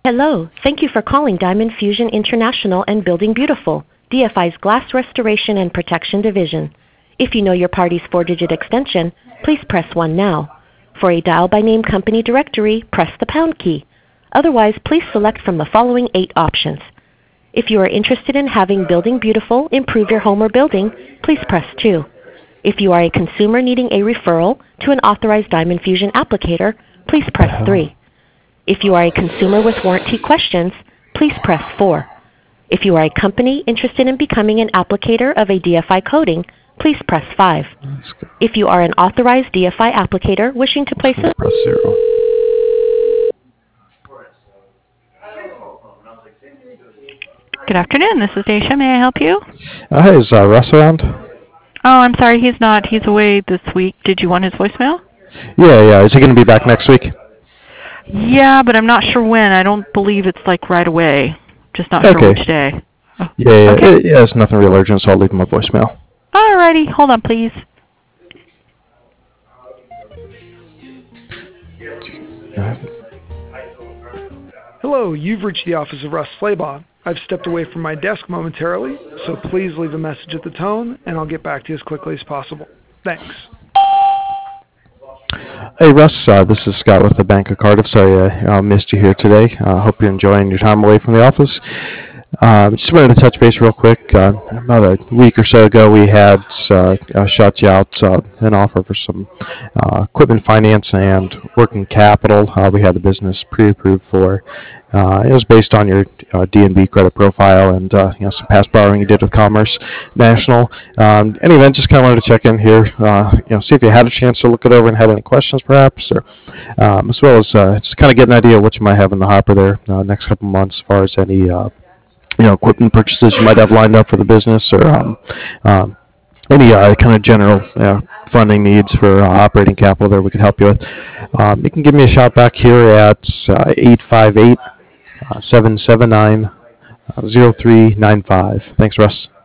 Hello, thank you for calling Diamond Fusion International and Building Beautiful, DFI's Glass Restoration and Protection Division. If you know your party's 4-digit extension, please press 1 now. For a dial-by-name company directory, press the pound key. Otherwise, please select from the following 8 options. If you are interested in having Building Beautiful improve your home or building, please press 2. If you are a consumer needing a referral to an authorized Diamond Fusion applicator, please press 3. If you are a consumer with warranty questions, please press 4. If you are a company interested in becoming an applicator of a DFI coating, please press 5. If you are an authorized DFI applicator wishing to place a... Press 0. Good afternoon. This is Daisha. May I help you? Hey, is Russ around? Oh, I'm sorry. He's not. He's away this week. Did you want his voicemail? Yeah. Is he going to be back next week? Yeah, but I'm not sure when. I don't believe it's like right away. Just not sure which day. Oh, Yeah. okay. It's nothing real urgent, so I'll leave him a voicemail. Alrighty. Hold on, please. Hello, you've reached the office of Russ Slaybaugh. I've stepped away from my desk momentarily, so please leave a message at the tone, and I'll get back to you as quickly as possible. Thanks. Hey, Russ, this is Scott with the Bank of Cardiff. Sorry I missed you here today. Hope you're enjoying your time away from the office. Just wanted to touch base real quick. About a week or so ago, we had shot you out an offer for some equipment finance and working capital. We had the business pre-approved for. It was based on your D&B credit profile and some past borrowing you did with Commerce National. Any event, just kind of wanted to check in here. See if you had a chance to look it over and had any questions, perhaps, or as well as just kind of get an idea of what you might have in the hopper there next couple months, as far as any equipment purchases you might have lined up for the business, or any kind of general funding needs for operating capital there we could help you with. You can give me a shout back here at 858-779-0395. Thanks, Russ.